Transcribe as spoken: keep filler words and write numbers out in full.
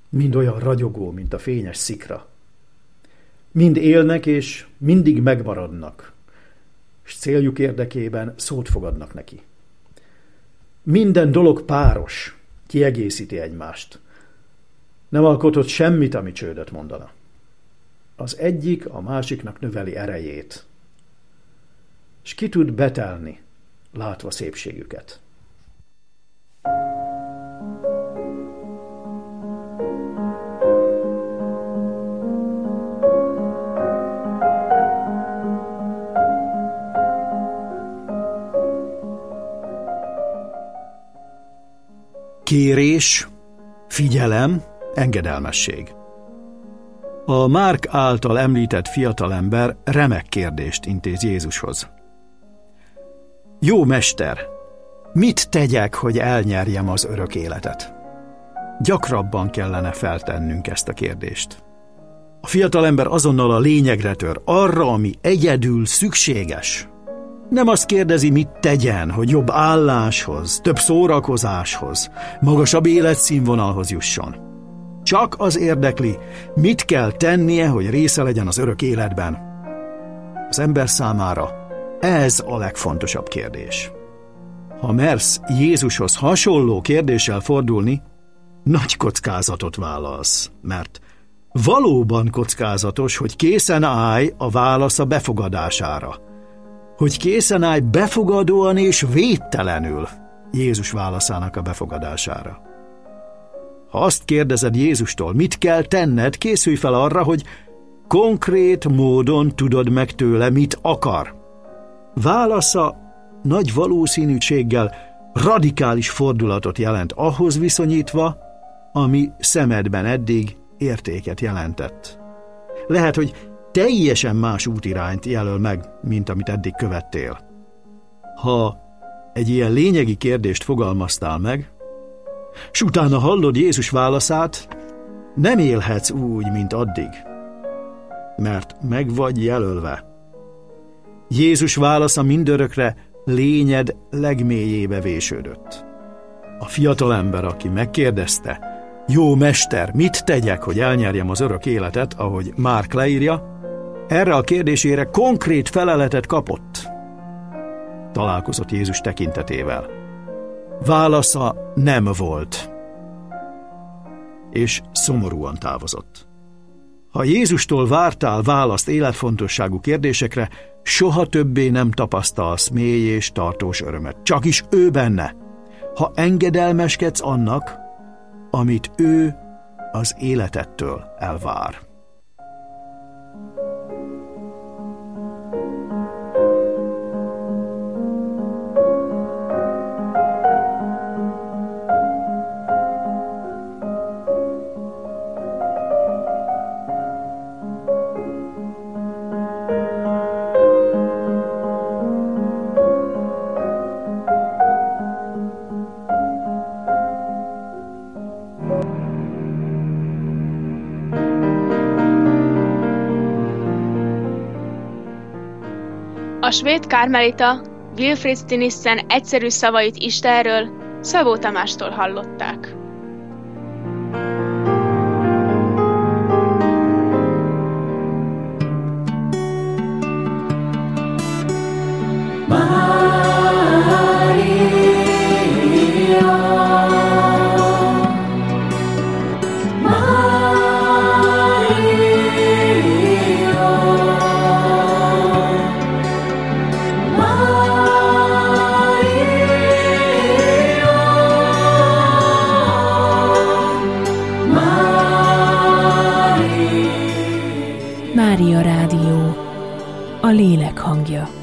mind olyan ragyogó, mint a fényes szikra. Mind élnek és mindig megmaradnak, és céljuk érdekében szót fogadnak neki. Minden dolog páros, kiegészíti egymást. Nem alkotott semmit, ami csődöt mondana. Az egyik a másiknak növeli erejét, és ki tud betelni, látva szépségüket. Kérés, figyelem, engedelmesség. A Márk által említett fiatalember remek kérdést intéz Jézushoz. Jó mester, mit tegyek, hogy elnyerjem az örök életet? Gyakrabban kellene feltennünk ezt a kérdést. A fiatalember azonnal a lényegre tör, arra, ami egyedül szükséges. Nem azt kérdezi, mit tegyen, hogy jobb álláshoz, több szórakozáshoz, magasabb életszínvonalhoz jusson. Csak az érdekli, mit kell tennie, hogy része legyen az örök életben. Az ember számára ez a legfontosabb kérdés. Ha mersz Jézushoz hasonló kérdéssel fordulni, nagy kockázatot vállalsz, mert valóban kockázatos, hogy készen állj a válasz a befogadására. Hogy készen állj befogadóan és védtelenül Jézus válaszának a befogadására. Ha azt kérdezed Jézustól, mit kell tenned, készülj fel arra, hogy konkrét módon tudod meg tőle, mit akar. Válasza nagy valószínűséggel radikális fordulatot jelent ahhoz viszonyítva, ami szemedben eddig értéket jelentett. Lehet, hogy teljesen más útirányt jelöl meg, mint amit eddig követtél. Ha egy ilyen lényegi kérdést fogalmaztál meg, s utána hallod Jézus válaszát, nem élhetsz úgy, mint addig, mert meg vagy jelölve. Jézus válasza mindörökre lényed legmélyébe vésődött. A fiatalember, aki megkérdezte, jó mester, mit tegyek, hogy elnyerjem az örök életet, ahogy Márk leírja, erre a kérdésére konkrét feleletet kapott. Találkozott Jézus tekintetével. Válasza nem volt, és szomorúan távozott. Ha Jézustól vártál választ életfontosságú kérdésekre, soha többé nem tapasztalsz mély és tartós örömet. Csak is ő benne, ha engedelmeskedsz annak, amit ő az életettől elvár. A svéd kármelita Wilfrid Stinissen egyszerű szavait Istenről Szabó Tamástól hallották. Mária Rádió, a lélek hangja.